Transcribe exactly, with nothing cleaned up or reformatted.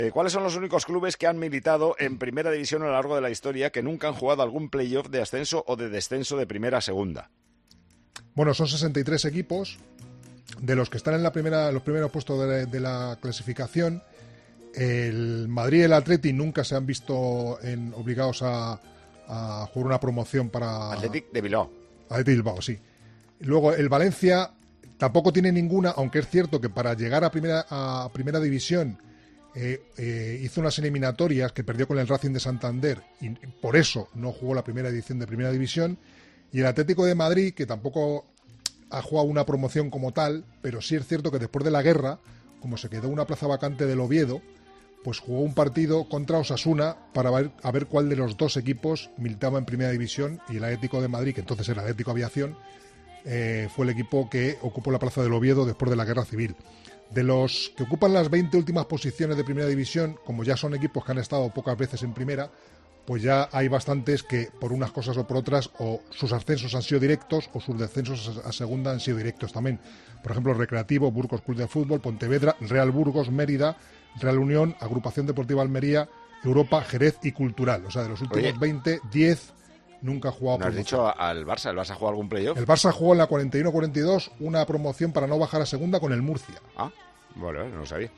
Eh, ¿Cuáles son los únicos clubes que han militado en Primera División a lo largo de la historia que nunca han jugado algún playoff de ascenso o de descenso de Primera a Segunda? Bueno, son sesenta y tres equipos, de los que están en la primera, los primeros puestos de, de la clasificación. El Madrid y el Atleti nunca se han visto en, obligados a, a jugar una promoción para... Athletic de Bilbao. Athletic de Bilbao, sí. Luego el Valencia tampoco tiene ninguna, aunque es cierto que para llegar a primera, a primera división eh, eh, hizo unas eliminatorias que perdió con el Racing de Santander y por eso no jugó la primera edición de primera división. Y el Atlético de Madrid, que tampoco ha jugado una promoción como tal, pero sí es cierto que después de la guerra, como se quedó una plaza vacante del Oviedo, pues jugó un partido contra Osasuna para ver, a ver cuál de los dos equipos militaba en primera división, y el Atlético de Madrid, que entonces era Atlético Aviación, eh, fue el equipo que ocupó la plaza del Oviedo después de la guerra civil. De los que ocupan las veinte últimas posiciones de primera división, como ya son equipos que han estado pocas veces en primera, pues ya hay bastantes que por unas cosas o por otras o sus ascensos han sido directos o sus descensos a segunda han sido directos también. Por ejemplo, Recreativo, Burgos Club de Fútbol, Pontevedra, Real Burgos, Mérida, Real Unión, Agrupación Deportiva Almería, Europa, Jerez y Cultural. O sea, de los últimos Oye, veinte, diez nunca ha jugado. ¿No has promoción. dicho al Barça? ¿El Barça ha jugado algún playoff? El Barça jugó en la cuarenta y uno cuarenta y dos una promoción para no bajar a segunda con el Murcia. Ah, bueno, no lo sabía.